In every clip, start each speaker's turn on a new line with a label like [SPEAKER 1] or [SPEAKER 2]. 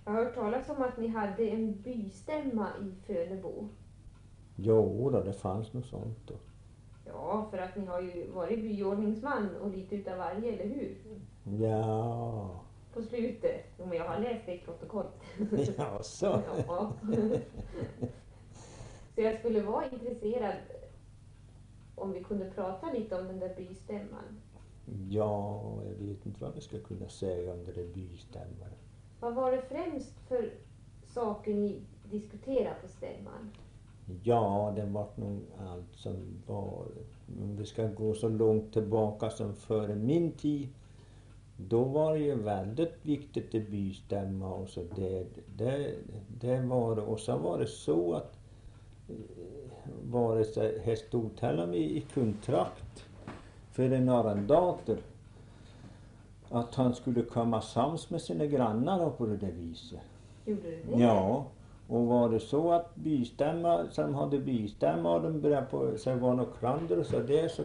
[SPEAKER 1] Jag har hört talas om att ni hade en bystämma i Fönebo.
[SPEAKER 2] Jo då, det fanns något sånt då.
[SPEAKER 1] Ja, för att ni har ju varit byordningsman och lite utav varje, eller hur?
[SPEAKER 2] Ja,
[SPEAKER 1] På slutet. Jo, men jag har läst det i protokoll.
[SPEAKER 2] ja så.
[SPEAKER 1] Ja. Så jag skulle vara intresserad om vi kunde prata lite om den där bystämman.
[SPEAKER 2] Ja, jag vet inte vad vi ska kunna säga om det där bystämmare.
[SPEAKER 1] Vad var det främst för saker ni diskuterade på stämman?
[SPEAKER 2] Ja, det var nog allt som var. Om vi ska gå så långt tillbaka som före min tid. Då var det ju väldigt viktigt att bystämma och så det var det. Och så var det så att vare sig det stod till och med i kontrakt för en arrendator att han skulle komma sams med sina grannar på det där viset.
[SPEAKER 1] Gjorde du det?
[SPEAKER 2] Ja, och var det så att bystämma, som hade bystämma och de började på så var något klander och så där så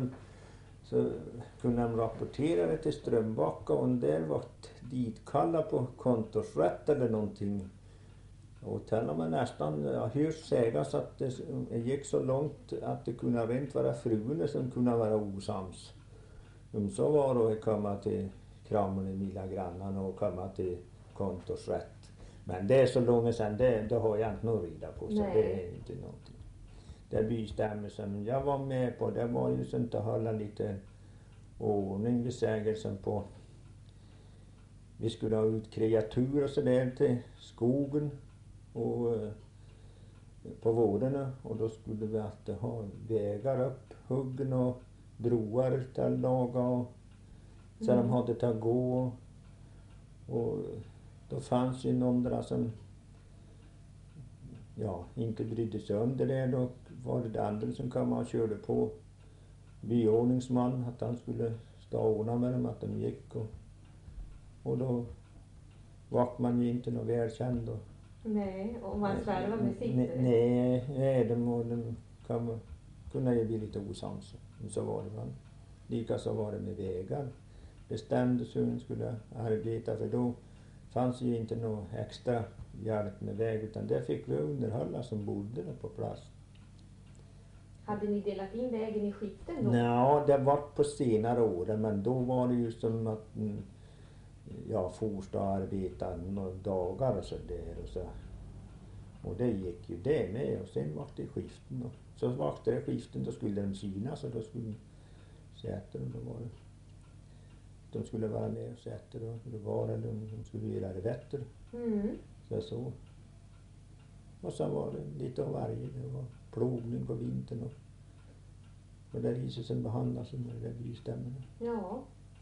[SPEAKER 2] kunde de rapportera det till Strömbacka och där var ditkalla på kontorsrätt eller någonting. Och till och med nästan, jag hört sägas att det gick så långt att det kunde rent vara fruarna som kunde vara osams. Om så var det att komma till kramen i mina grannarna och komma till kontorsrätt. Men det är så långt sedan, det har jag inte något reda på, så
[SPEAKER 1] Nej.
[SPEAKER 2] det är inte någonting. Det bystämmelsen jag var med på, det var ju sånt att hålla lite ordning vid sägelsen på. Vi skulle ha ut kreatur och så där till skogen och på vårdarna och då skulle vi alltid ha vägar upp, huggen och broar till laga och så de hade till att gå och då fanns ju några som inte brydde sig om det där. Då var det andra som kom och körde på byordningsman att han skulle stå och ordna med dem att de gick och då var man ju inte något välkänd och
[SPEAKER 1] Nej, och man slarvar med sitt.
[SPEAKER 2] nej, de kunde ju bli lite osams. Så var det man. Lika så var det med vägar. Bestämdes hur man skulle arbeta för då fanns ju inte någon extra hjälp med väg utan det fick vi underhålla som bodde där på plats.
[SPEAKER 1] Hade ni delat in vägen i skiften då?
[SPEAKER 2] Ja, det var på senare år men då var det ju som att forsta arbeta några dagar och så där och så. Och det gick ju det med och sen var det skiften och så var det skiften då skulle de synas och då skulle sätta dem då var det. De skulle vara med och sätta då det var eller de skulle göra det bättre. Så. Och så var det lite av varje. Det var plogning på vintern och det viset som behandlas med det där bystämmorna.
[SPEAKER 1] Ja.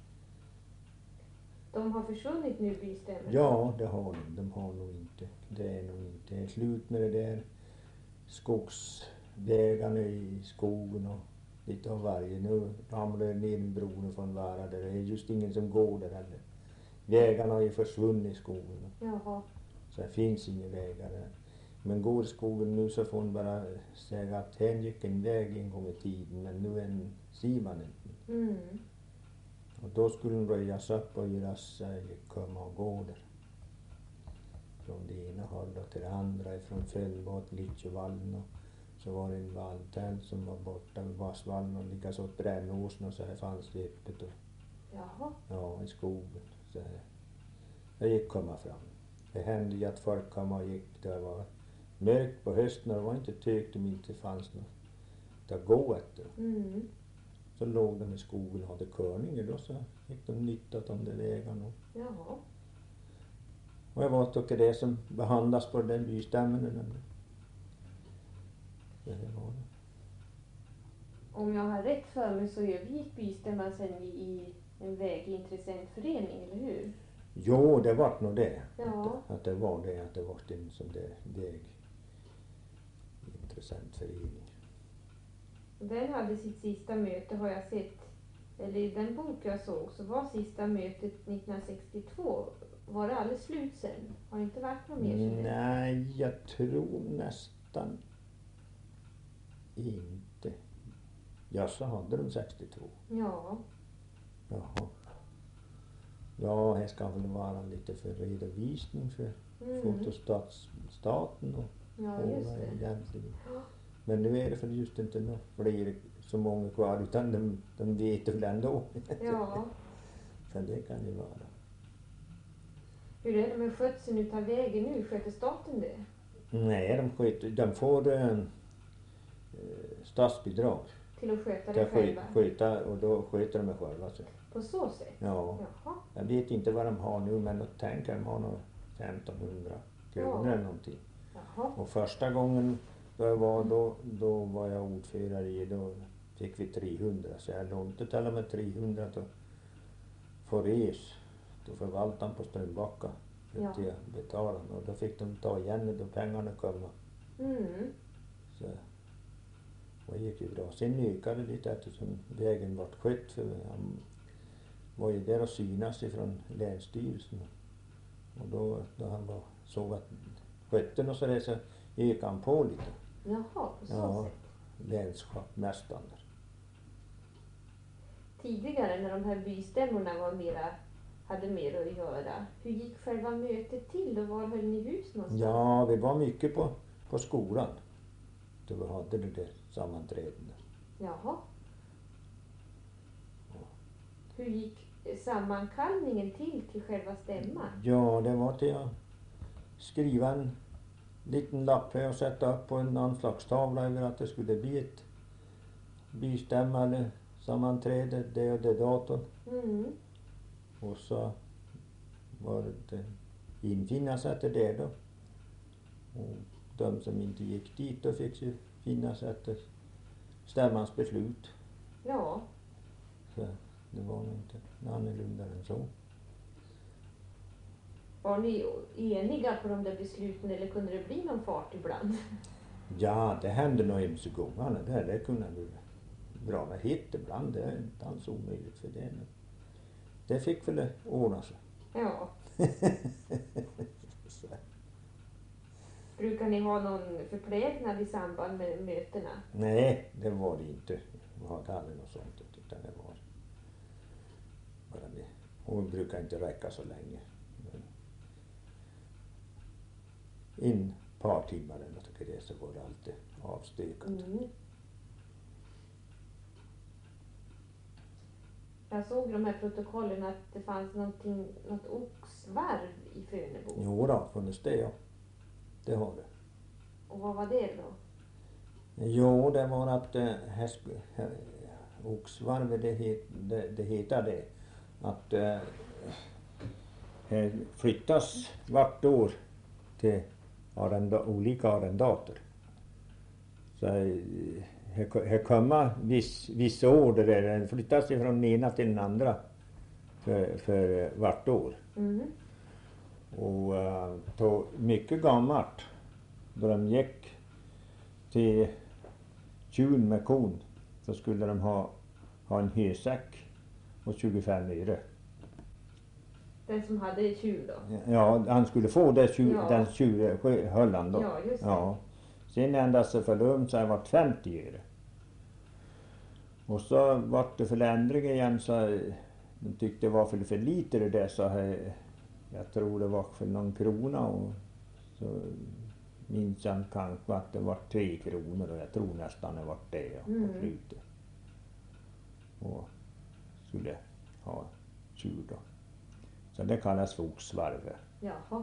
[SPEAKER 1] De har försvunnit nu, bystämmorna?
[SPEAKER 2] Ja, det har de. De har nog inte. Det är nog inte slut med det där skogsvägarna i skogen och lite av varje. Nu ramlar det ner en bron från vara där. Det är just ingen som går där heller. Vägarna har ju försvunnit i skogen.
[SPEAKER 1] Jaha.
[SPEAKER 2] Så det finns inga vägar där. Men går skogen nu så får man bara säga att här gick en väg en gång i tiden men nu ser man inte. Och då skulle den röjas upp och göras komma och gå där. Från det ena hållet till det andra, från Fällbad till Lytjevallen och så var det en valltält som var borta vid Vassvallen och likaså Brännåsen och så här fanns det öppet och ja, i skogen. Så här. Det gick komma fram. Det hände ju att folk kom och gick. Det var mörkt på hösten och det var inte tykt om inte fanns något att gå efter. Så låg de i skogen och hade körning och så gick de nyttat om den vägen.
[SPEAKER 1] Jaha.
[SPEAKER 2] Och jag var tycker det som behandlas på den bystämmen. Det var det.
[SPEAKER 1] Om jag har rätt för mig så övergick bystämman sen i en vägintressentförening, eller hur?
[SPEAKER 2] Jo, det var nog det.
[SPEAKER 1] Ja.
[SPEAKER 2] Att det var en sån där vägintressentförening.
[SPEAKER 1] Den hade sitt sista möte har jag sett, eller i den bok jag såg så var sista mötet 1962. Var det alldeles slut sen? Har det inte varit något mer sen?
[SPEAKER 2] Nej, jag tror nästan inte. Ja, så hade de 62.
[SPEAKER 1] Ja.
[SPEAKER 2] Jaha. Ja, här ska väl vara lite för redovisning för fotostaten och
[SPEAKER 1] just det.
[SPEAKER 2] egentligen. Men nu är det för just inte några fler så många kvar utan de vet väl ändå.
[SPEAKER 1] Ja.
[SPEAKER 2] Så det kan ju vara.
[SPEAKER 1] Hur är det med skötseln utav vägen nu? Sköter staten det?
[SPEAKER 2] Nej, de får statsbidrag.
[SPEAKER 1] Till att sköta det själva?
[SPEAKER 2] Och då sköter de det själva. Så.
[SPEAKER 1] På så sätt?
[SPEAKER 2] Ja.
[SPEAKER 1] Jaha.
[SPEAKER 2] Jag vet inte vad de har nu men jag tänker de har nog 1500 kronor eller någonting.
[SPEAKER 1] Jaha.
[SPEAKER 2] Och första gången då var jag ordförande i, då fick vi 300 så jag lånade till och med 300 till Forés, då förvaltaren på Strömbacka till att betala och då fick de ta igen då pengarna kom. Så det gick ju bra. Sen ökade det lite eftersom vägen vart skött för han var ju där och synas ifrån länsstyrelsen och då han var såg att skötten och så där så ökade han på lite.
[SPEAKER 1] Jaha, på så sätt.
[SPEAKER 2] Länsmästaren.
[SPEAKER 1] Tidigare när de här bystämmorna hade mer att göra, hur gick själva mötet till och var höll ni hus någonstans?
[SPEAKER 2] Ja, vi var mycket på skolan. Då vi hade det där sammanträdena.
[SPEAKER 1] Jaha. Hur gick sammankallningen till själva stämman?
[SPEAKER 2] Ja, det var till att skriva en liten lapp och sätta upp på en anslagstavla över att det skulle bli ett bystämma eller sammanträde det och det datum. Och så var det infinna sig till det då. Och de som inte gick dit då fick ju finna sig till stämmans beslut.
[SPEAKER 1] Ja.
[SPEAKER 2] Så det var nog inte annorlunda än så.
[SPEAKER 1] Var ni eniga på de där besluten eller kunde det bli någon fart ibland?
[SPEAKER 2] Ja, det hände nog hemskt gångarna där. Det kunde du dra med hit ibland. Det är inte alls omöjligt för det. Men det fick väl ordna sig.
[SPEAKER 1] Ja. Brukar ni ha någon förplägnad i samband med mötena?
[SPEAKER 2] Nej, det var det inte. Vi hade aldrig något sånt. Utan det var bara det. Och det brukar inte räcka så länge. In par timmar eller något och det så var det alltid avstökat.
[SPEAKER 1] Jag såg de här protokollen att det fanns något oxvarv i Fönebo.
[SPEAKER 2] Jo då, funnits det ja. Det har det.
[SPEAKER 1] Och vad var det då?
[SPEAKER 2] Jo, det var att oxvarv det heter det. Att flyttas vart år till olika arrendater. Så här kommer vissa år där den flyttas ifrån den ena till den andra för vart år. Och då mycket gammalt då de gick till tjun med kon så skulle de ha en hösäck och 25 öre.
[SPEAKER 1] Den som hade tjur då?
[SPEAKER 2] Ja, han skulle få den tjurhöllan då.
[SPEAKER 1] Ja, just det.
[SPEAKER 2] Ja. Sen ända sig för lugnt så har det varit 50 öre. Och så var det förändring igen så de tyckte det var för lite det där så jag tror det var för någon krona och så minns jag kanske att det var 3 kronor och jag tror nästan det var det på slutet. Och skulle ha tjur då. Så det kallas för oxvarv.
[SPEAKER 1] Jaha.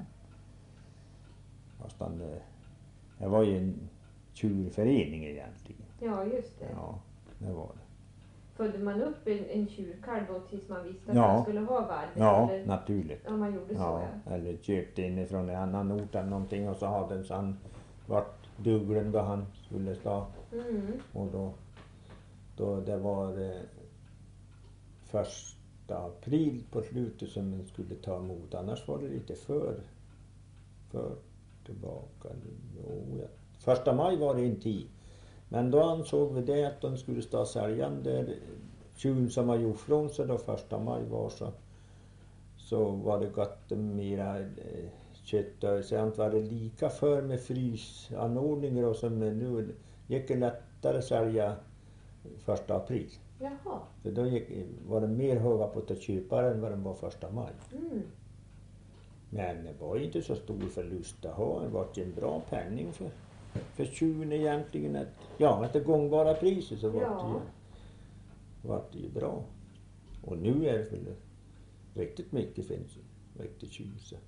[SPEAKER 2] Fast det var ju en tjurförening egentligen.
[SPEAKER 1] Ja, just det.
[SPEAKER 2] Ja, det var det.
[SPEAKER 1] Födde man upp en tjurkalv då tills man visste att man skulle ha varv?
[SPEAKER 2] Ja,
[SPEAKER 1] eller?
[SPEAKER 2] Naturligt.
[SPEAKER 1] Ja, man gjorde så ja.
[SPEAKER 2] Eller köpte in från en annan ort eller någonting och så hade den så han vart duglen då han skulle stå. Och då det var 1 april på slutet som man skulle ta emot. Annars var det lite för tillbaka. Jo, 1 maj var det en tid. Men då ansåg vi det att de skulle stå säljan där tjun som har gjort från sig då 1 maj var så var det gott mera kött. Sen var det lika för med frysanordningar och som nu gick det lättare sälja 1 april.
[SPEAKER 1] Jaha.
[SPEAKER 2] För då var det mer höga på till köpare än vad den var 1 maj.
[SPEAKER 1] Mm.
[SPEAKER 2] Men det var inte så stor förlust att ha. Det var en bra penning för tjuven egentligen. Att det gångbara priset så var det ju bra. Och nu är det väl riktigt mycket finns riktigt tjuse.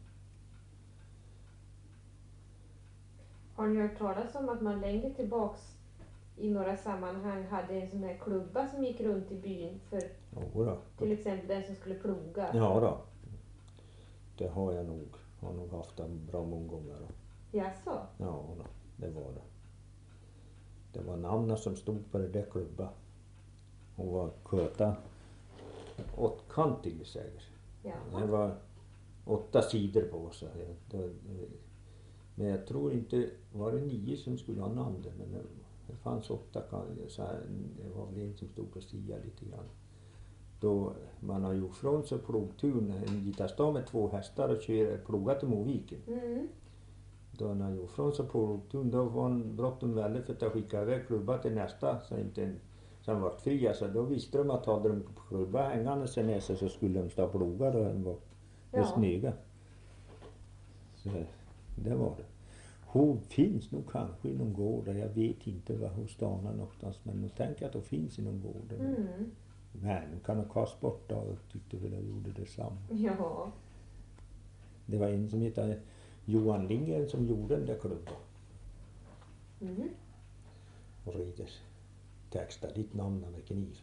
[SPEAKER 1] Har ni hört talas om att man längre tillbaks i några sammanhang hade en sån här klubba som gick runt i byn för till exempel den som skulle ploga?
[SPEAKER 2] Ja då. Det har jag nog. Har nog haft en bra många gånger då.
[SPEAKER 1] Jaså?
[SPEAKER 2] Ja då, det var det. Det var namnen som stod på det där klubba. Hon var sköta åttkantig säger.
[SPEAKER 1] Ja.
[SPEAKER 2] Det var 8 sidor på så men jag tror inte var det 9 som skulle ha namn men det fanns 8 så här, det var väl en som stod på sidan lite grann. Då man har gjort från sig plogtun en liten stad med 2 hästar och plogat till Moviken.
[SPEAKER 1] Mm.
[SPEAKER 2] Då han har gjort från sig plogtun då var han bråttom väldigt för att skicka iväg klubba till nästa så inte sen var fri alltså då visste de att hade de klubba hängande sig näsa så skulle de stå och ploga då den var snygga. Så det var det. Hon finns nog kanske i någon gård där jag vet inte var hon stannar någonstans men nu tänker jag att hon finns i någon gård.
[SPEAKER 1] Mm.
[SPEAKER 2] Men hon kan ha kast bort och tyckte väl jag gjorde detsamma.
[SPEAKER 1] Ja.
[SPEAKER 2] Det var en som heter Johan Lindgren som gjorde den där klubban.
[SPEAKER 1] Mm.
[SPEAKER 2] Och rider texta ditt namn med kniv.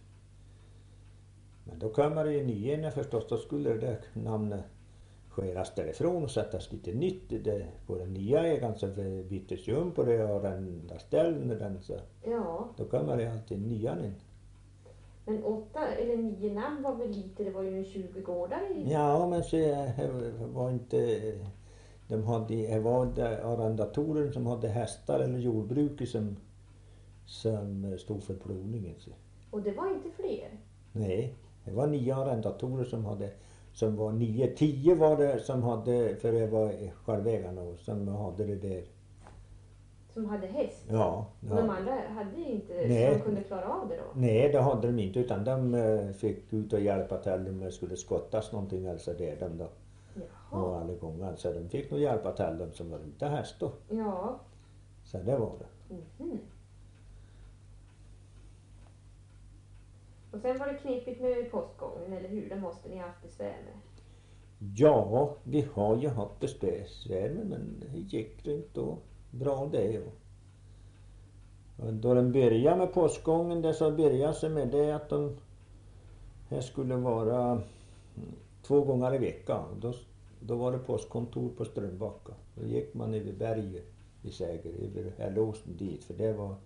[SPEAKER 2] Men då kommer det ju nyheter förstås då skulle det där namnet skäras därifrån och sättas lite nytt det på den nya ägaren så byttes ju om på det och den där ställen och den så.
[SPEAKER 1] Ja.
[SPEAKER 2] Då kommer det alltid nya in.
[SPEAKER 1] Men 8 eller 9 namn var väl lite, det var ju 20 gårdar i.
[SPEAKER 2] Ja men så var inte det var arrendatorer som hade hästar eller jordbruk som stod för plogningen.
[SPEAKER 1] Och det var inte fler?
[SPEAKER 2] Nej, det var 9 arrendatorer som var 10 var det som hade, för det var självägarna som hade det där.
[SPEAKER 1] Som hade häst?
[SPEAKER 2] Ja.
[SPEAKER 1] Och de andra hade inte som kunde klara av det då?
[SPEAKER 2] Nej, det hade de inte utan de fick ut och hjälpa till om det skulle skottas någonting alltså där de då.
[SPEAKER 1] Jaha.
[SPEAKER 2] Och alla gånger så de fick nog hjälpa till dem som var inte häst då.
[SPEAKER 1] Ja.
[SPEAKER 2] Så det var det.
[SPEAKER 1] Mhm. Och sen var det knepigt med postgången, eller hur? Det måste ni ha haft besvär med.
[SPEAKER 2] Ja, vi har ju haft besvär men det gick inte då bra det. Och då den började med postgången det så började sig med det att här skulle vara 2 gånger i veckan. Då var det postkontor på Strömbacka. Då gick man över berget i Säger, över Hällåsen dit för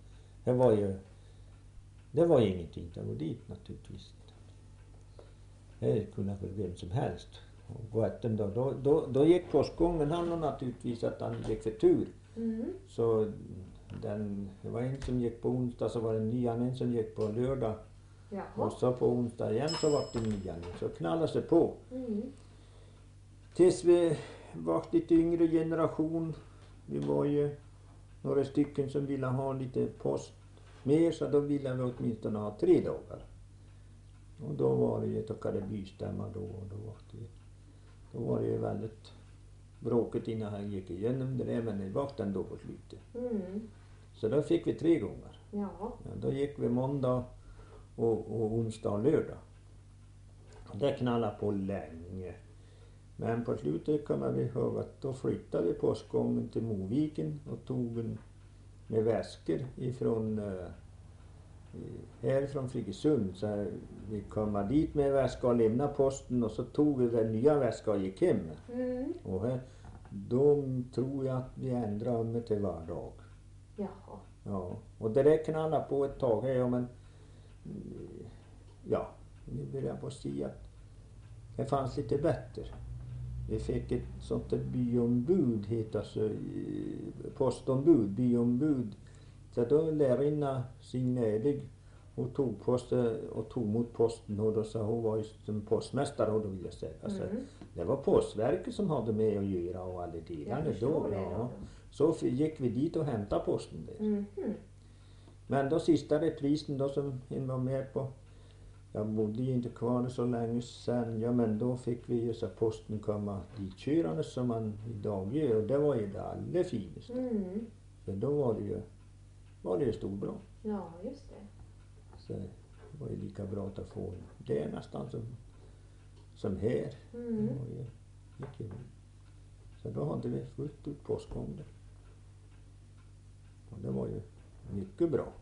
[SPEAKER 2] det var ju ingenting att gå dit naturligtvis. Det kunde väl vem som helst. Och gå efter då gick postgången han och naturligtvis att han gick för tur.
[SPEAKER 1] Mm.
[SPEAKER 2] Så det var en som gick på onsdag så var det en ny en som gick på lördag.
[SPEAKER 1] Jaha.
[SPEAKER 2] Och så på onsdag igen så var det en ny så knallade sig på.
[SPEAKER 1] Mm.
[SPEAKER 2] Tills vi var lite yngre generation. Vi var ju några stycken som ville ha lite post mer så då ville vi åtminstone ha 3 dagar. Och då var det ju ett och bystämma då och då var det ju väldigt bråkigt innan han gick igenom det där men det var ändå på slutet.
[SPEAKER 1] Mm.
[SPEAKER 2] Så då fick vi 3 gånger.
[SPEAKER 1] Ja.
[SPEAKER 2] Ja, då gick vi måndag och onsdag och lördag. Och det knallade på länge. Men på slutet kommer vi ihåg att då flyttade vi postgången till Moviken och tog en med väskor ifrån här från Friggesund så vi kom dit med väska och lämnade posten och så tog vi den nya väska och gick hem.
[SPEAKER 1] Mm.
[SPEAKER 2] Och då tror jag att vi ändrade om till var dag.
[SPEAKER 1] Jaha.
[SPEAKER 2] Ja, och det där knallade på ett tag ja men ja, vi började på att säga att det fanns lite bättre. Vi fick ett sånt där byombud heter alltså postombud, byombud. Så då lärinna Signelig och tog mot posten och då sa hon var ju som postmästare och då vill jag säga. Alltså, det var postverket som hade med att göra och alla delarna då. Ja. Så gick vi dit och hämtade posten där.
[SPEAKER 1] Mm.
[SPEAKER 2] Men då sista reprisen då som en var med på Jag bodde ju inte kvar så länge sen. Ja, men då fick vi ju så posten komma dit körande som man idag gör. Och det var ju det allra finaste. För då var det ju storbra.
[SPEAKER 1] Ja, just det.
[SPEAKER 2] Så det var ju lika bra att få det nästan som här. Det var ju mycket. Så då hade vi fullt ut postgång där. Och det var ju mycket bra.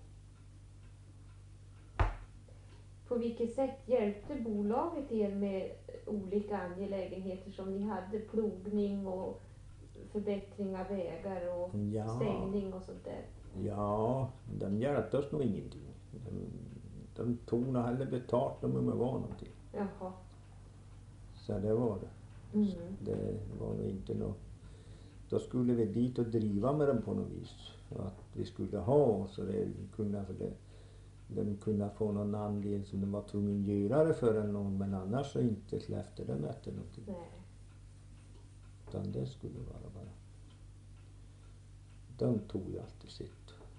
[SPEAKER 1] På vilket sätt hjälpte bolaget er med olika angelägenheter som ni hade? Plogning och förbättring av vägar och stängning och sånt där?
[SPEAKER 2] Ja, de hjälpte oss nog ingenting. De tog nog heller betalt om det var någonting.
[SPEAKER 1] Jaha.
[SPEAKER 2] Så det var det. Det var nog inte något. Då skulle vi dit och driva med dem på något vis. Att vi skulle ha så det kunde för det. De kunde få någon andel som de var tvungen att göra det för en någon, men annars så inte släppte de efter någonting.
[SPEAKER 1] Nej.
[SPEAKER 2] Utan det skulle vara bara. De tog ju alltid sitt.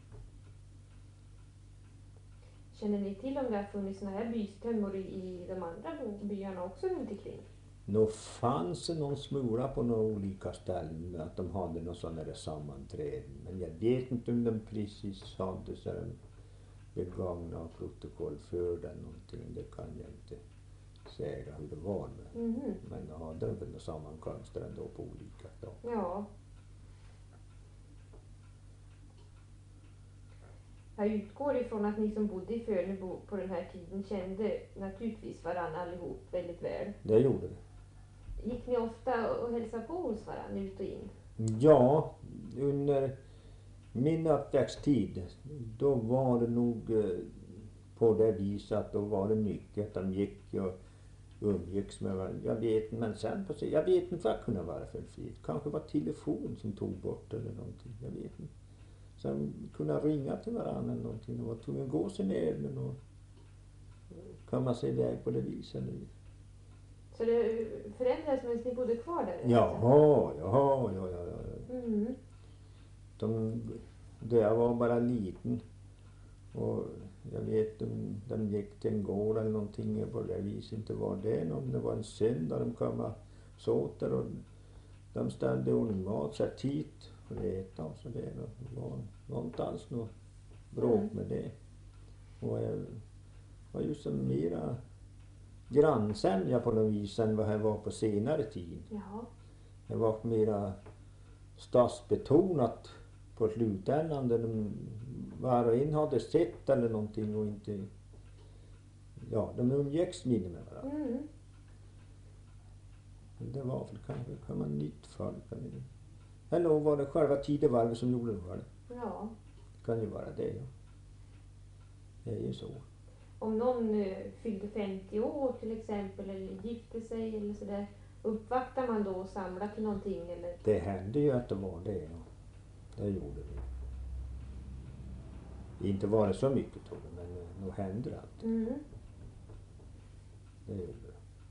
[SPEAKER 1] Känner ni till om det har funnits såna här bystämmor i de andra byarna också runt omkring?
[SPEAKER 2] Nå fanns det någon smula på några olika ställen att de hade någon sån här sammanträden. Men jag vet inte om de precis hade så de begagna protokoll för den någonting. Det kan jag inte säga hur det var med. Men då hade de väl sammankomster ändå på olika dagar.
[SPEAKER 1] Ja. Jag utgår ifrån att ni som bodde i Fölebo på den här tiden kände naturligtvis varann allihop väldigt väl.
[SPEAKER 2] Det gjorde det.
[SPEAKER 1] Gick ni ofta och hälsade på hos varann ut och in?
[SPEAKER 2] Ja, under min uppväxttid då var det nog på det viset att då var det mycket att de gick och umgicks med varandra. Jag vet, men sen jag vet inte vad det kunde vara för fel. Kanske var telefon som tog bort eller någonting. Jag vet inte. Sen kunde ringa till varandra eller någonting. Och var tvungen att gå sin ärenden och komma sig iväg på det viset.
[SPEAKER 1] Så det förändrades medan ni bodde kvar där?
[SPEAKER 2] Ja. Jag var bara liten och jag vet de gick till en gård eller någonting på det viset. Inte var det om det var en söndag de kom och såt där och de ställde ordning mat så här tid för att äta och så det var inte alls något bråk med det. Och jag var ju som mera grannsämja på något vis än vad jag var på senare tid.
[SPEAKER 1] Ja.
[SPEAKER 2] Det var mera stadsbetonat på slutändan där de var och en hade sett eller någonting och inte de umgicks mindre med varandra. Det var väl kanske kan man nytt folk eller var det själva tidevarvet som gjorde det själv.
[SPEAKER 1] Ja.
[SPEAKER 2] Det kan ju vara det, ja. Det är ju så.
[SPEAKER 1] Om någon fyllde 50 år till exempel eller gifte sig eller sådär, uppvaktar man då och samlar till någonting eller?
[SPEAKER 2] Det hände ju att det var det, ja. Det gjorde det. Inte var det så mycket tror jag, men nog hände det alltid. Det gjorde det.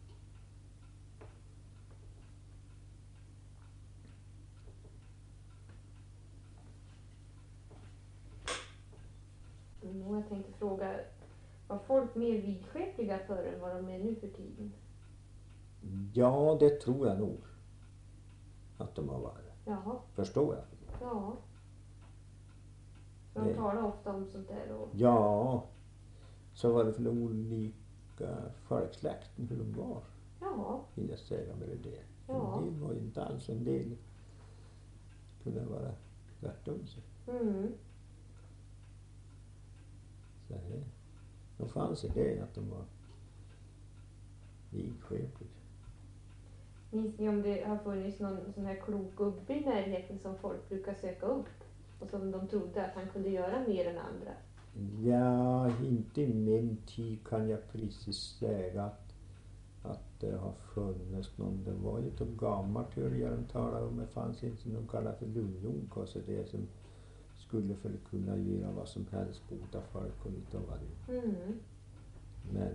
[SPEAKER 1] Jag tänkte fråga, var folk mer vidskepliga förr än vad de är nu för tiden?
[SPEAKER 2] Ja, det tror jag nog. Att de har varit.
[SPEAKER 1] Jaha.
[SPEAKER 2] Förstår jag.
[SPEAKER 1] Ja. De talar ofta om sånt där och...
[SPEAKER 2] Ja. Så var det för olika folksläkten hur de var.
[SPEAKER 1] Ja.
[SPEAKER 2] Vill jag säga med det.
[SPEAKER 1] Ja.
[SPEAKER 2] En del var ju inte alls en del. Kunde vara tvärtom sig. Så här. Då fanns det att de var vidskepliga.
[SPEAKER 1] Minns ni om det har funnits någon sån här klok gubbe i närheten som folk brukar söka upp? Och som de trodde att han kunde göra mer än andra?
[SPEAKER 2] Ja, inte i min tid kan jag precis säga att det har funnits någon. Det var ju så gammalt hur jag talade om. Det fanns inte någon kallad för Lundjunk och så det som skulle för kunna göra vad som helst bota folk och lite av varje. Men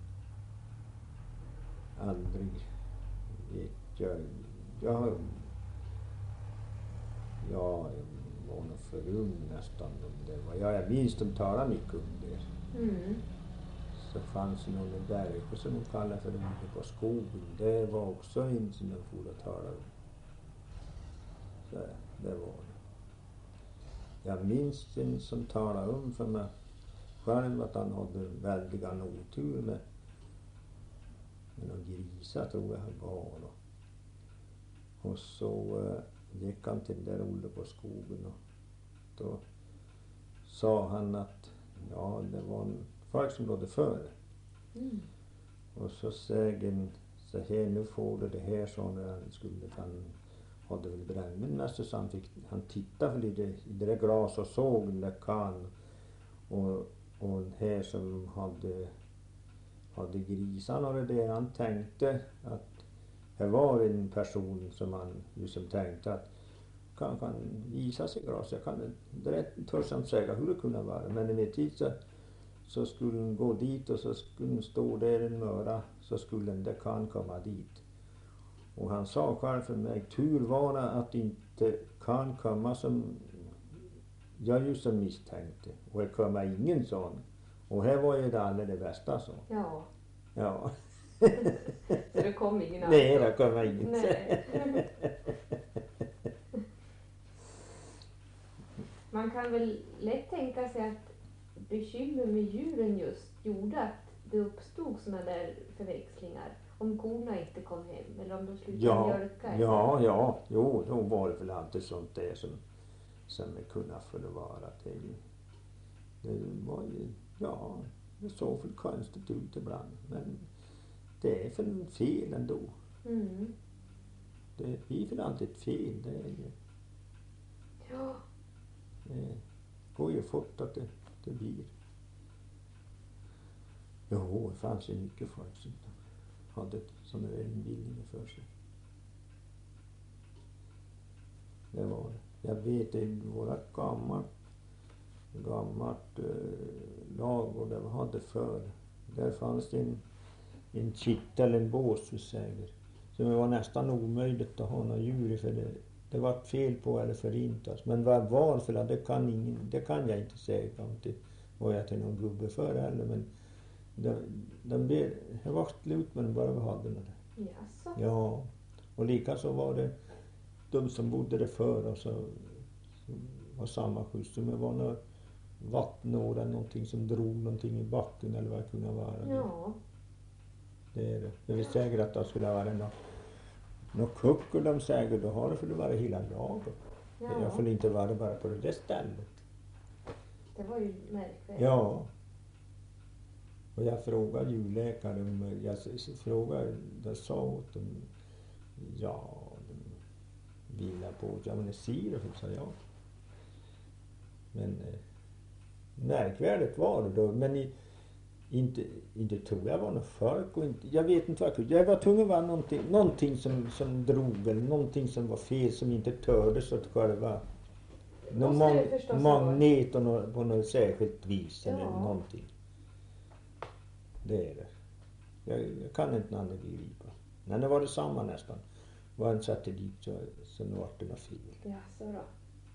[SPEAKER 2] aldrig vet jag var nog för ung nästan. Jag minns de talade mycket om det. så fanns det någon berg som de kallar för ute på skogen. Det var också en som de får att tala om. Så det var det. Jag minns en som talade om för mig själv att han hade väldiga otur med någon grisa tror jag han var. Och så gick han till där Olle på skogen och då sa han att ja, det var folk som låg före.
[SPEAKER 1] Mm.
[SPEAKER 2] Och så säger han så här, nu får du det här, så när han skulle, han hade väl brännvin mest, så han tittade väl i det där glas och såg den där kan och här som hade grisarna och det där, han tänkte att det var en person som han liksom tänkte att kan visa sig glas, jag kan det törs han säga hur det kunde vara, men en tid så skulle han gå dit och så skulle han stå där en möra, så skulle den där kan komma dit. Och han sa själv för mig, tur var det att inte kan komma som jag just som misstänkte. Och det kom ingen sån. Och här var ju det allra det bästa så.
[SPEAKER 1] Ja.
[SPEAKER 2] Ja.
[SPEAKER 1] Så det kom ingen annan?
[SPEAKER 2] Nej, det kom ingen.
[SPEAKER 1] Nej. Man kan väl lätt tänka sig att bekymmer med djuren just gjorde att det uppstod såna där förväxlingar. Om korna inte kom hem eller om de slutade mjölka.
[SPEAKER 2] Ja, jo, då var det väl alltid sånt där som kunde förvara till. Det var ju, ja, det såg väl konstigt ut ibland, men det är för fel ändå.
[SPEAKER 1] Mm.
[SPEAKER 2] Det blir väl alltid ett fel, det är ju.
[SPEAKER 1] Ja.
[SPEAKER 2] Det går ju fort att det blir. Jo, det fanns ju mycket folk som hade sådana där inbildningar för sig. Det var det. Jag vet det var ett gammalt lag och det hade för. Där fanns det en kittel, en bås vi säger. Så det var nästan omöjligt att ha några djur i, för det var fel på eller förintas. Men varför det kan jag inte säga. Inte var jag till någon gubbe för heller, men det var slut med bara vi hade med det.
[SPEAKER 1] Jaså?
[SPEAKER 2] Ja, och likaså var det de som bodde där för och så var samma skjuts. Det var några vattnår eller någonting som drog någonting i backen eller vad det kunde vara.
[SPEAKER 1] Ja.
[SPEAKER 2] Det är det. Jag vill säga att det skulle vara något kuckel de säger, då har det för det vara hela laget.
[SPEAKER 1] Ja.
[SPEAKER 2] Jag får inte vara bara på det där stället.
[SPEAKER 1] Det var ju märkligt.
[SPEAKER 2] Ja. Och jag frågade djurläkaren, jag sa åt dem, ja, de vilar på, ja men det ser det, sa jag. Men märkvärdigt var det då, men inte tror jag var något folk och inte, jag vet inte vad jag var tvungen att vara någonting som drog eller någonting som var fel som inte tördes att själva någon magnet på något särskilt vis eller någonting. Det är det. Jag kan inte annat begripa. Men det var det samma nästan. Var en satellit så nu var det något fel.
[SPEAKER 1] Ja, så då.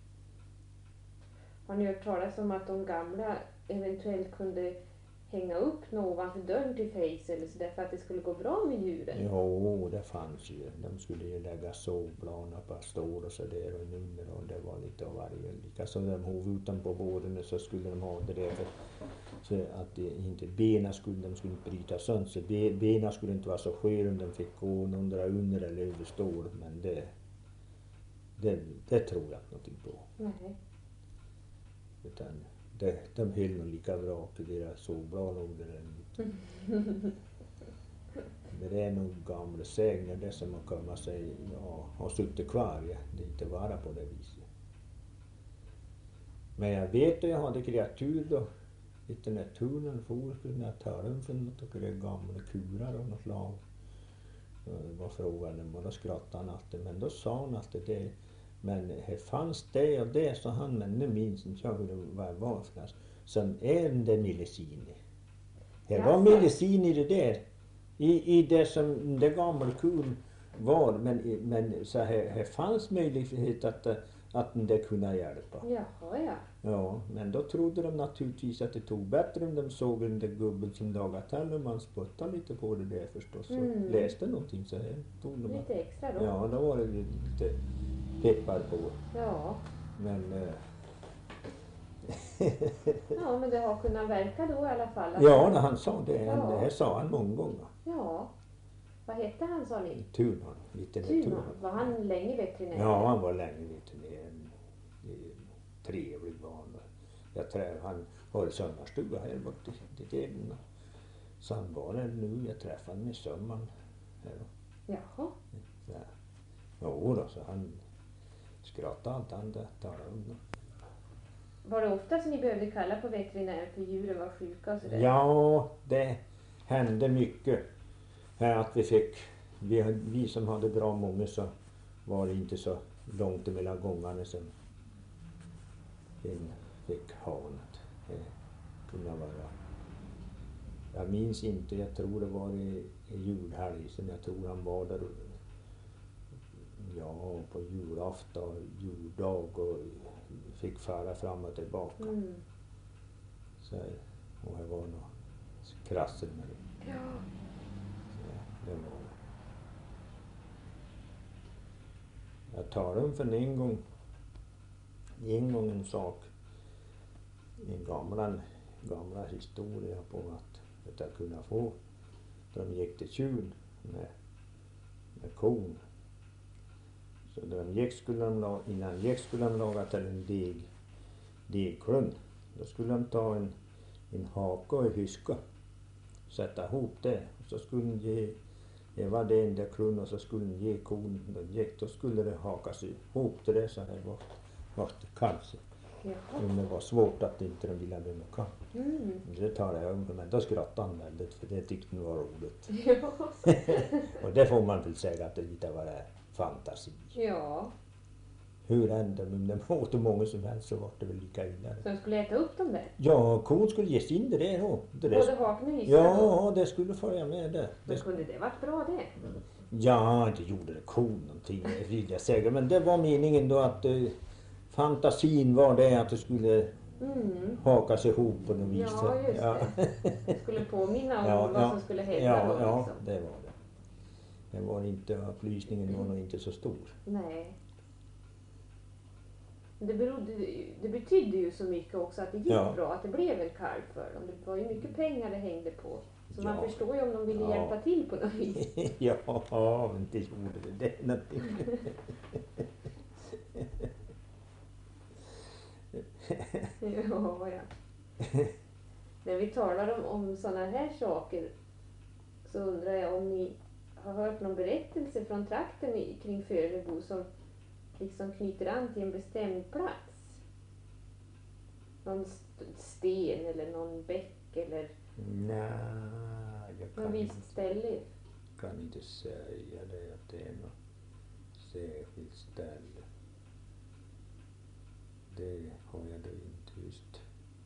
[SPEAKER 1] Har ni hört talas om att de gamla eventuellt kunde hänga upp något ovanför dörren till face eller så där för att det skulle gå bra med djuren?
[SPEAKER 2] Jo, det fanns ju. De skulle ju lägga sovplan på stol och så där och under och det var lite av varje. Likaså de hov utanpå båden så skulle de ha det där för att inte benen skulle inte bryta sönder. Så benen skulle inte vara så skör om de fick gå under eller över stol, men det tror jag inte någonting på.
[SPEAKER 1] Nej.
[SPEAKER 2] Utan de höll nog lika bra till deras sovblad under den. Det är nog gamla sägner det som har kommit sig har suttit kvar. Ja. Det är inte vara på det viset. Men jag vet att jag hade kreatur då. Lite naturen for skulle jag tala om för något och det gamla kurar av något slag. Det var frågan om och då skrattade han alltid. Men då sa han alltid det. Men här fanns det och det, så han, men nu minns inte jag vad det var för något. Som är den där medicin. Det var medicin i det där. I det som det gamla kun var. Men så här fanns möjlighet att det kunde hjälpa.
[SPEAKER 1] Jaha, ja.
[SPEAKER 2] Ja, men då trodde de naturligtvis att det tog bättre om de såg den där gubben som lagade täll och man spottade lite på det där förstås och läste någonting så här tog de.
[SPEAKER 1] Lite extra då.
[SPEAKER 2] Ja, då var det lite peppar på.
[SPEAKER 1] Ja.
[SPEAKER 2] Men
[SPEAKER 1] Ja, men det har kunnat verka då i alla fall.
[SPEAKER 2] ja, när han sa det.
[SPEAKER 1] Ja.
[SPEAKER 2] Det här sa han många gånger.
[SPEAKER 1] Ja. Vad hette han, sa ni?
[SPEAKER 2] Tuman. Lite
[SPEAKER 1] Tuman. Var han länge veterinär?
[SPEAKER 2] Ja, han var länge veterinär. Trevlig var han. Han har en sommarstuga här borta i Teden. Så han var där nu. Jag träffade honom i sommaren. Här.
[SPEAKER 1] Jaha.
[SPEAKER 2] Ja. Jo då, så han skrattade allt han talade om det.
[SPEAKER 1] Var det ofta som ni behövde kalla på veterinär för djuren var sjuka och sådär?
[SPEAKER 2] Ja, det hände mycket. Att vi som hade bra många så var det inte så långt emellan gångarna som en fick hanet. Det kunde vara. Jag minns inte, jag tror det var i julhelg som jag tror han var där. Ja, på julafton och juldag och fick fara fram och tillbaka. Så, och det var nog krassel med det.
[SPEAKER 1] Ja.
[SPEAKER 2] Så, det var det. Jag talade om för en gång en sak. En gamla historia på att jag kunde få. De gick till tjun med kon. Så när de gick innan de gick skulle de laga till en degklunn. Då skulle de ta en haka och en hyska. Sätta ihop det. Och så skulle de ge var det en där klunn och så skulle de ge kon. Då skulle det hakas ihop till det så det var kanske. Men det var svårt att inte de ville bli med kan. Det talade jag om, men då skrattade han väldigt för det tyckte han var roligt.
[SPEAKER 1] Ja.
[SPEAKER 2] Och det får man väl säga att det lite var fantasi.
[SPEAKER 1] Ja.
[SPEAKER 2] Hur ändå, men det var inte många som helst så var det väl lika illa.
[SPEAKER 1] Så de skulle äta upp dem där?
[SPEAKER 2] Ja, kon skulle ge sig in det då.
[SPEAKER 1] Både haken och hyskan?
[SPEAKER 2] Ja, det skulle följa med det.
[SPEAKER 1] Men kunde det varit bra det?
[SPEAKER 2] Ja, det gjorde det kon någonting vill jag säga. Men det var meningen då att fantasin var det att det skulle hakas ihop på något vis.
[SPEAKER 1] Ja, just det. Det skulle påminna om vad som skulle hända då.
[SPEAKER 2] Ja,
[SPEAKER 1] liksom.
[SPEAKER 2] det var det. Det var inte, upplysningen var nog inte så stor.
[SPEAKER 1] Nej. Det betydde ju så mycket också att det gick bra, att det blev en kalv för dem. Det var ju mycket pengar det hängde på. Så man förstår ju om de ville hjälpa till på något vis.
[SPEAKER 2] Ja, men det gjorde det någonting.
[SPEAKER 1] Ja. När vi talar om sådana här saker så undrar jag om ni har hört någon berättelse från trakten kring Förebo som liksom knyter an till en bestämd plats. Någon sten eller någon bäck eller
[SPEAKER 2] Nej, jag
[SPEAKER 1] någon visst ställe.
[SPEAKER 2] Kan inte säga det att det är något särskilt ställe. Det har jag då inte just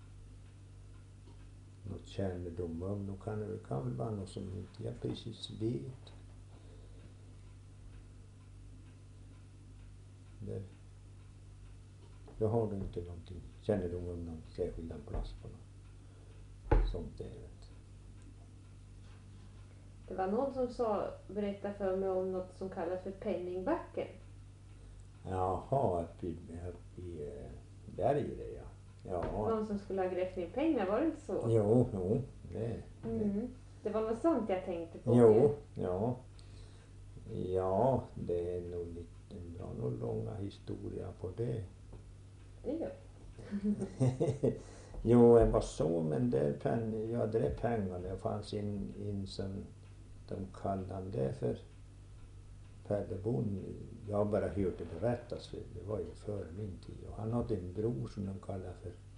[SPEAKER 2] något kännedom om. Nu kan det väl vara något som inte jag precis vet. Jag har då inte någonting kännedom om någon särskild plats på något sånt där.
[SPEAKER 1] Det var någon som berättade för mig om något som kallas för Penningbacken.
[SPEAKER 2] Jaha, uppe i berget det ja.
[SPEAKER 1] Någon som skulle ha grävt ner pengar, var det inte så?
[SPEAKER 2] Jo, det.
[SPEAKER 1] Det var något sånt jag tänkte på.
[SPEAKER 2] Ja, det är nog lite bra och långa historia på det.
[SPEAKER 1] Det gör.
[SPEAKER 2] Jo, det var så, men det är pengar. Det fanns en som de kallade det för Pellebon. Jag har bara hört det berättas, för det var ju före min tid. Och han hade en bror som de kallade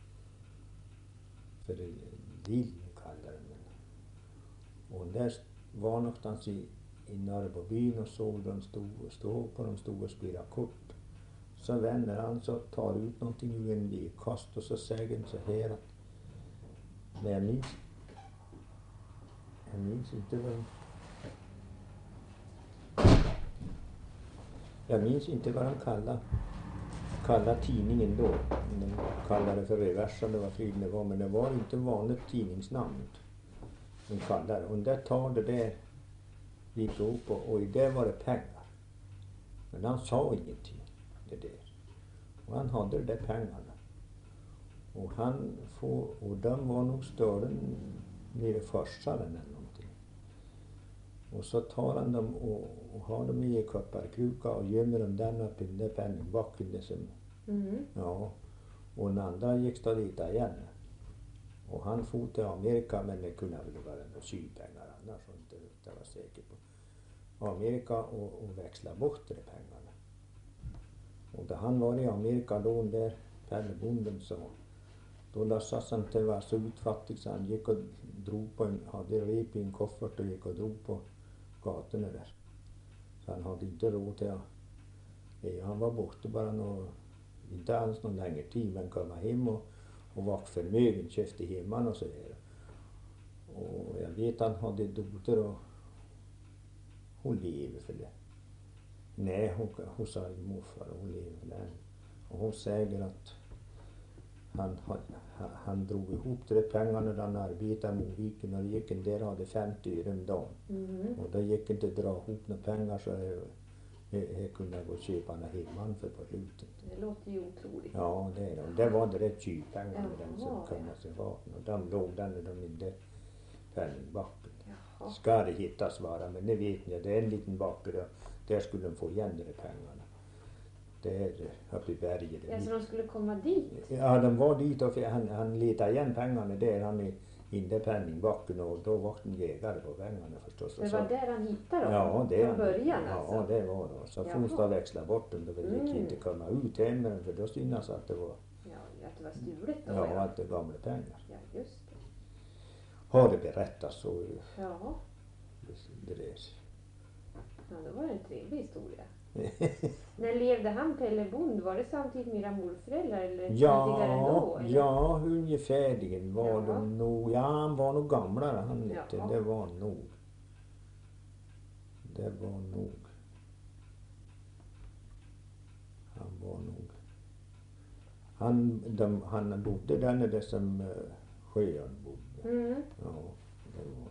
[SPEAKER 2] för Lill kallade de. Och där var någonstans i Norrbobyn och såg de stod och spelade kort. Så vänder han så tar ut någonting ur en lekkast och så säger han så här att men jag minns inte vad de kallade tidningen då. De kallade det för Reversa, det var tydligen det var, men det var inte vanligt tidningsnamn. De kallade det. Och det tar det där gick upp och i det var det pengar. Men han sa ingenting. Det där. Och han hade de pengarna. Och och de var nog större nere i Forsaren eller någonting. Och så tar han dem och har dem i en kopparkruka och gömmer dem där uppe i den där penningbacken. Det som, ja. Och den andra gick då dit igen. Och han for till Amerika, men det kunde väl vara några sypengar annars. Och inte jag var säker på. Amerika och växla bort de pengarna. Och då han var i Amerika då där Pelle-bonden så då låtsas han till var så utfattig så han gick och drog på hade rep i en koffert och gick och drog på gatorna där. Så han hade inte råd till han var borta bara inte alls någon längre tid, men komma hem och var förmögen, köpte hemman och så där. Och jag vet han hade dotter och hon lever för det. Nej, hon sa i morfar hon lever för det. Och hon säger att han drog ihop de pengarna när han arbetade med Viken och gick en där hade 50 öre om dagen. Och då gick inte dra ihop några pengar så jag kunde gå och köpa en hemman för på slutet.
[SPEAKER 1] Det låter ju otroligt.
[SPEAKER 2] Ja, det är det. Det var det rätt kypengar med den som kunde sig vapen. Och de låg där när de inte penningbacken. Ska det hittas vara, men det vet ni, det är en liten backe där skulle de få igen de pengarna. Det är uppe i berget.
[SPEAKER 1] Ja, så de skulle komma dit?
[SPEAKER 2] Ja, de var dit och han letade igen pengarna där han är in i penningbacken och då var en jägare på pengarna förstås.
[SPEAKER 1] Det var där han hittade dem?
[SPEAKER 2] Ja, det
[SPEAKER 1] från början alltså?
[SPEAKER 2] Ja, det var det. Så får han växla bort dem, då gick inte komma ut hem med dem för då synas att det var...
[SPEAKER 1] Ja, att det var stulet då?
[SPEAKER 2] Ja, att det var gamla pengar.
[SPEAKER 1] Ja, just det.
[SPEAKER 2] Har det berättats så...
[SPEAKER 1] Ja.
[SPEAKER 2] Det är...
[SPEAKER 1] Ja, det var en trevlig historia. När levde han, Pelle Bond? Var det samtidigt med era morföräldrar eller tidigare ändå? Eller?
[SPEAKER 2] Ja, ungefärligen var de nog. Ja, han var nog gamlare han lite. Det var nog. Han bodde där nere som Sjöön bodde. Ja, det var.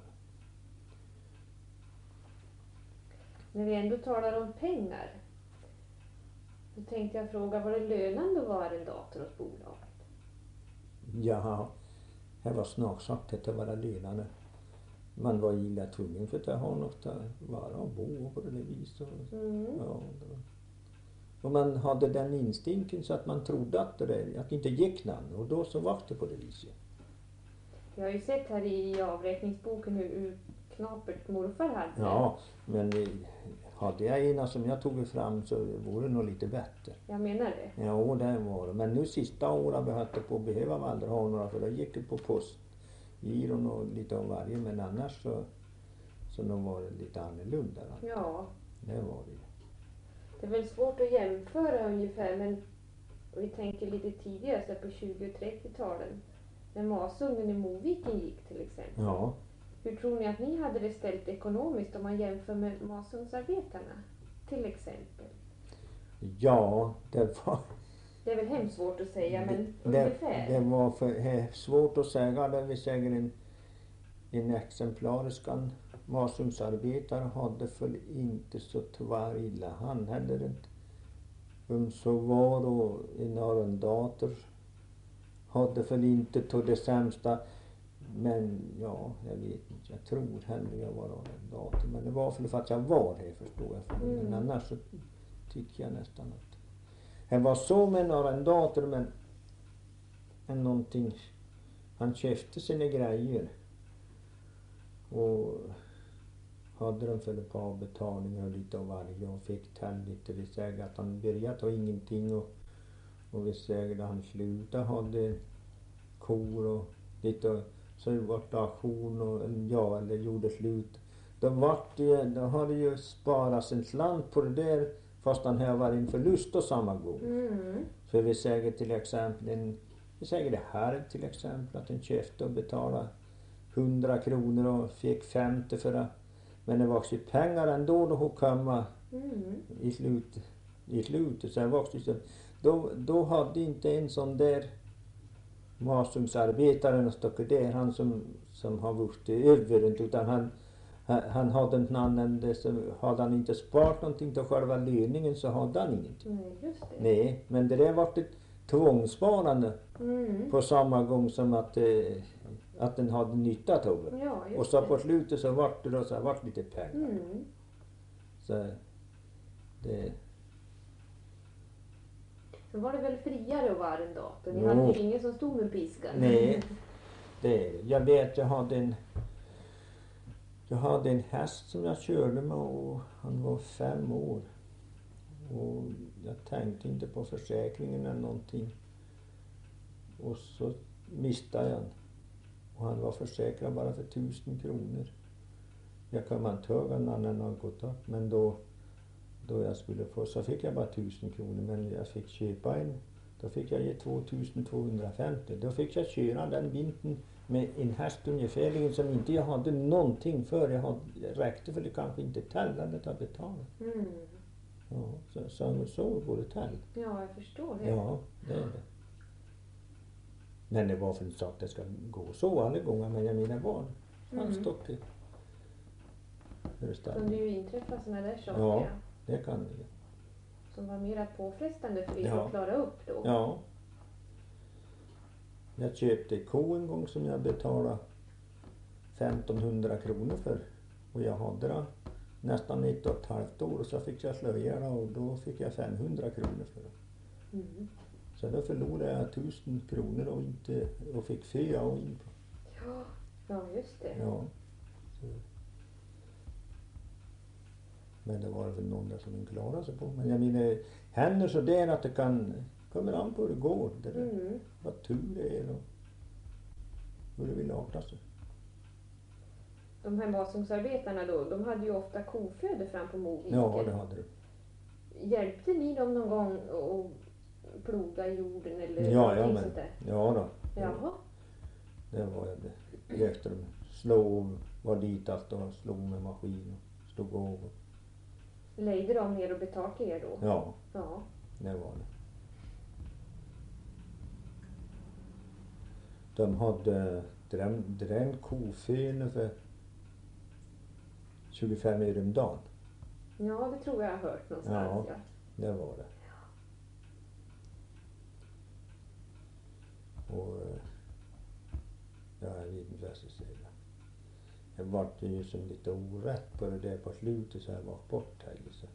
[SPEAKER 1] När vi ändå talar om pengar, då tänkte jag fråga, var det lönande att vara arrendator åt bolaget?
[SPEAKER 2] Ja, det var snart sagt att det var lönande. Man var illa tvungen för att ha något att vara och bo på det viset. Ja, och man hade den instinkten så att man trodde att det inte gick någon och då så var det på det viset.
[SPEAKER 1] Jag har ju sett här i avräkningsboken hur knapert morfar hade.
[SPEAKER 2] Ja, men hade jag ena som jag tog fram så vore det nog lite bättre.
[SPEAKER 1] Jag menar det.
[SPEAKER 2] Ja, det var det. Men nu sista året behöver man aldrig ha några för då gick det på postgiron och lite av varje. Men annars så nog var det lite annorlunda.
[SPEAKER 1] Ja.
[SPEAKER 2] Det var det.
[SPEAKER 1] Det är väl svårt att jämföra ungefär, men vi tänker lite tidigare så på 20- och 30-talen. När masugnen i Moviken gick till exempel.
[SPEAKER 2] Ja.
[SPEAKER 1] Hur tror ni att ni hade det ställt ekonomiskt om man jämför med masugnsarbetarna till exempel?
[SPEAKER 2] Ja, det var...
[SPEAKER 1] Det är väl hemskt svårt att säga, men ungefär.
[SPEAKER 2] Det var svårt att säga. Det vi säger en exemplarisk masugnsarbetare hade för inte så tvär illa. Han hade det. Så var och en arrendator hade för inte till det sämsta. Men ja, jag vet inte. Jag tror hellre jag var arrendator. Men det var för att jag var det, förstår jag. Men annars så tycker jag nästan att det var så med en arrendator, men någonting. Han köpte sina grejer och hade de för ett par betalningar lite av varje och fick tänd lite. Vi säger att han började ta ingenting och vi säger att han slutade hade kor och lite så det var auktion och eller gjorde slut. Då hade ju sparat en slant på det där fast han här var en förlust på samma gång. För vi säger till exempel vi säger det här till exempel att en köpte och betalade 100 kronor och fick 50 för det. Men det var ju pengar ändå då hon komma i slut. i slutet så var det då hade inte en sån där masugnsarbetaren och stockat där, han som har vuxit över, utan han hade inte använt, så hade han inte sparat någonting till själva löningen så hade han ingenting.
[SPEAKER 1] Nej, just det.
[SPEAKER 2] Nej, men det där var ett tvångssparande på samma gång som att den hade nytta av det.
[SPEAKER 1] Ja, just
[SPEAKER 2] och så
[SPEAKER 1] det.
[SPEAKER 2] på slutet så vart det då så vart lite pengar. Så det...
[SPEAKER 1] Så var det väl friare att vara arrendator? Ni hade ju ingen som stod med piskan.
[SPEAKER 2] Nej, jag vet jag hade en häst som jag körde med och han var 5 år. Och jag tänkte inte på försäkringen eller någonting. Och så mistade jag han. Och han var försäkrad bara för 1000 kronor. Jag kan man töga när han har gått upp. Men då jag skulle få så fick jag bara 1000 kronor. Men jag fick köpa en. Då fick jag ge 2250. Då fick jag köra den vintern med en häst ungefärligen som inte jag hade någonting för. Jag räckte för det kanske inte tällade att betala. Ja, så går det till.
[SPEAKER 1] Ja, jag förstår det.
[SPEAKER 2] Ja, det är det. Men det var för så att det ska gå så alla gånger med mina barn. Han stått till.
[SPEAKER 1] Kunde det ju inträffa såna där saker.
[SPEAKER 2] Ja, det kan det.
[SPEAKER 1] Som var mera påfrestande för er att klara upp då.
[SPEAKER 2] Ja. Jag köpte ko en gång som jag betalade 1500 kronor för. Och jag hade det nästan 1,5 år och så fick jag slöja det och då fick jag 500 kronor för det. Så då förlorade jag 1000 kronor och fick 4 år in på.
[SPEAKER 1] Ja, just det.
[SPEAKER 2] Ja. Så. Men det var väl någon där som inte klarade sig på. Men jag menar, händer så där att det kommer an på hur det går. Vad tur det är och hur det vill arta sig.
[SPEAKER 1] De här masugnsarbetarna då, de hade ju ofta koföder fram på Moviken.
[SPEAKER 2] Ja, det hade de.
[SPEAKER 1] Hjälpte ni dem någon gång att ploga jorden eller
[SPEAKER 2] någonting
[SPEAKER 1] sånt där?
[SPEAKER 2] Ja då.
[SPEAKER 1] Jaha.
[SPEAKER 2] Det var det. Efter de slog, var dit allt och slog med maskin och stod över.
[SPEAKER 1] Lejde de ner och betalt er då?
[SPEAKER 2] Ja,
[SPEAKER 1] Ja.
[SPEAKER 2] det var det. De hade drämt koföner för 25 öre om dagen.
[SPEAKER 1] Ja, det tror jag har hört någonstans. Ja.
[SPEAKER 2] Det var det. Och jag vet inte vad jag ska säga. Jag var ju som lite orätt på det där på slutet så jag var bort här så.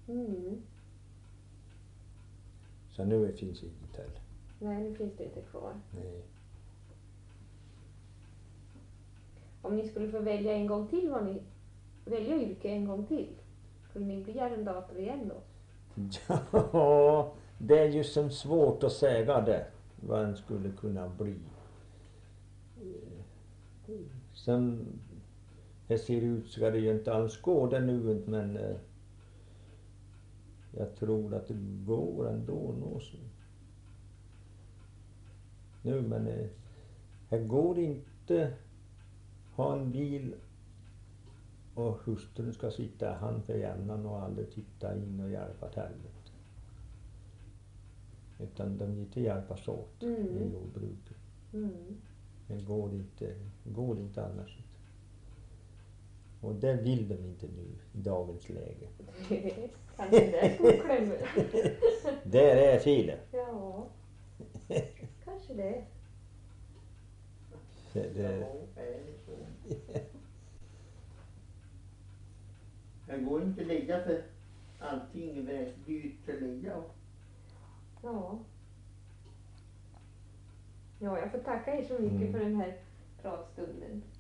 [SPEAKER 2] Så nu finns det inget heller.
[SPEAKER 1] Nej, nu finns det inte kvar.
[SPEAKER 2] Nej.
[SPEAKER 1] Om ni skulle få välja en gång till, välja yrke en gång till? Skulle ni bli arrendator igen då?
[SPEAKER 2] Ja, det är ju som svårt att säga det. Vad en skulle kunna bli. Sen det ser ut ska det ju inte alls gå det nu, men jag tror att det går ändå någonsin. Nu men det går inte ha en bil och hustrun ska sitta hand för jämnan och aldrig titta in och hjälpa till. Utan de inte hjälpas åt i jordbruket. Det går inte annars. Och det vill de inte nu i dagens läge.
[SPEAKER 1] Kanske det är klämmer.
[SPEAKER 2] Där är filen.
[SPEAKER 1] Ja, kanske det.
[SPEAKER 3] Det går inte att lägga för allting är väldigt dyrt att lägga.
[SPEAKER 1] Ja. Ja, jag får tacka er så mycket för den här pratstunden.